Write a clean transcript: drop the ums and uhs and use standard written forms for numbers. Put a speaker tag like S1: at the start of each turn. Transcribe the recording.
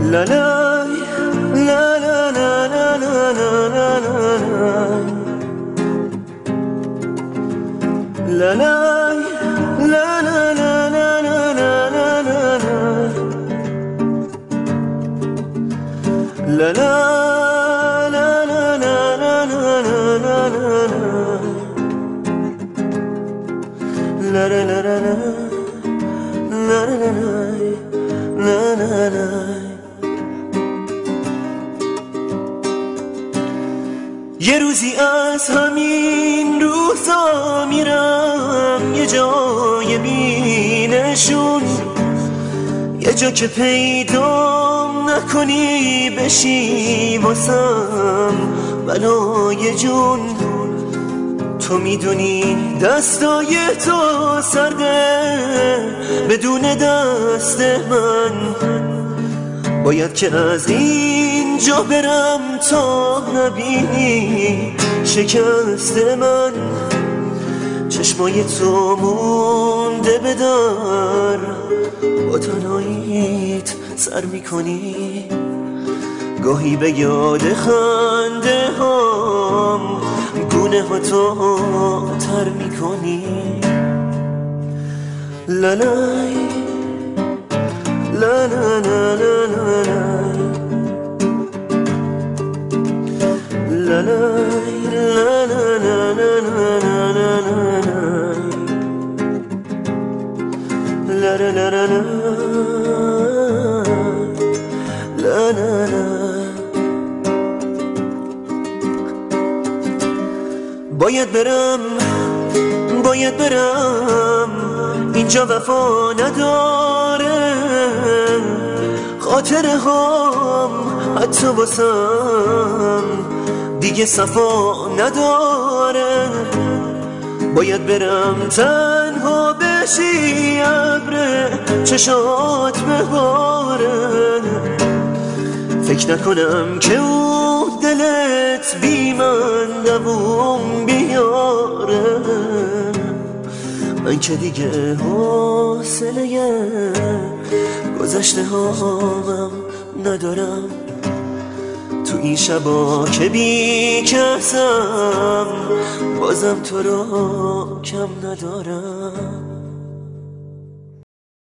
S1: لا لا لا لا لا لا لا لا لا لا لا لا لا لا لا لا لا یه روزی از همین روزا میرم یه جای بینشون، یه جا که پیدا نکنی بشی واسم بلای جون. تو میدونی دستای تو سرده بدون دست من، باید که از اینجا برم تا نبینی شکست من. چشمای تو مونده به در، با تنهاییت سر میکنی، گاهی به یاد خنده هم گونه ها تو تر میکنی. لالای لا لا لا لا لا لا لا لا لا لا لا لا. باید برم اینجا وفا نداره، خاطره هم حتی واسم دیگه صفا نداره. باید برم تنها بشی ابر چشات بباره، فکر نکنم که اون دلت بی من دووم بیاره. من که دیگه حوصله گذشته هامم ندارم، تو این شبا که بی کسم بازم تو رو کم ندارم.